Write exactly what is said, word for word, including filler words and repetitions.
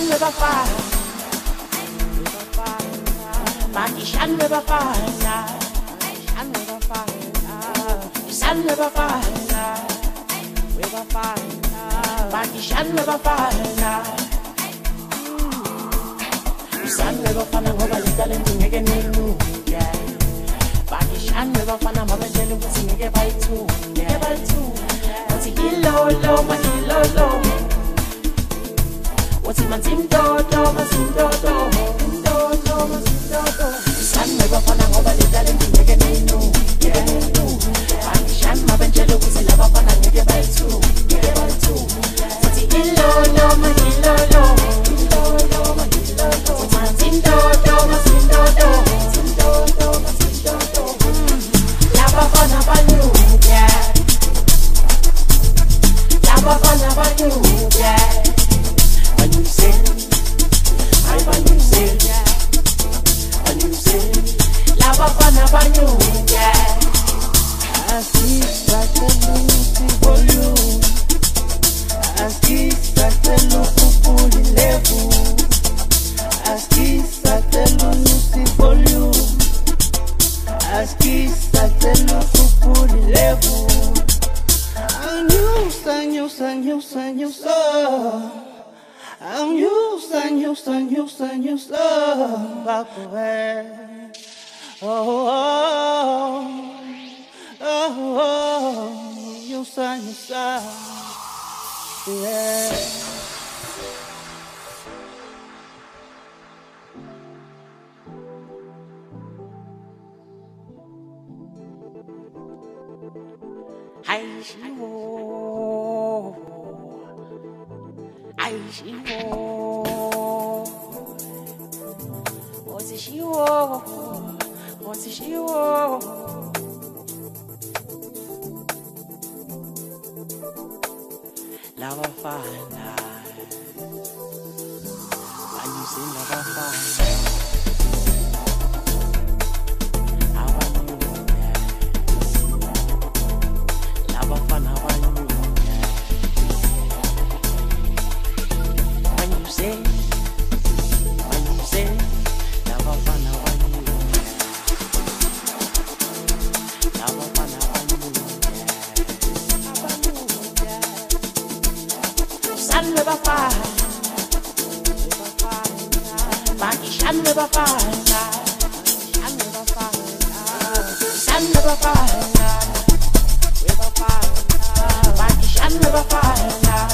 Shan River Fire, Maki Shan River Fire, Shan River Fire, Shan River Fire, River Fire, Maki Shan River Fire, Shan River Fire, ngoba litalenti ngeke niluke. Maki Shan River Fire, mabendele ukuthi ngeke bayithuke, ngeke bayithuke. Wathi ilolo, wathi ilolo. What's in my team dodo, my team dodo, dodo, my team dodo. Sun never fun and over the talent in the game, yeah. I'm Shan, my benjelo, who's in love fun and get by two, get by two. What's it ilolo, my ilolo, ilolo, my ilolo. What's my team dodo, my team dodo, team dodo, my team dodo. Lava fun about you, yeah. Lava fun about you, yeah. When you say, I when you say, when you say, lava fana banyu, yeah. Assista que luce volume, assista que luce puli levo, assista que luce volume, assista que luce puli levo. Años, años, años, años, oh. I'm used, I'm used, I'm used, I'm used to back away. Oh, oh, oh, oh, used, I'm used to, yeah. Hi, she wo. I she wo, what's it she wo, what's it she wo. Lava fana, when you say lava fana, how are you? Lava fana, how are you? Say, when you say, lava fana when you, lava fana when you, Sun River Fire, Maki Shan River Fire, Shan River Fire, Sun River Fire, River Fire, Maki Shan River Fire.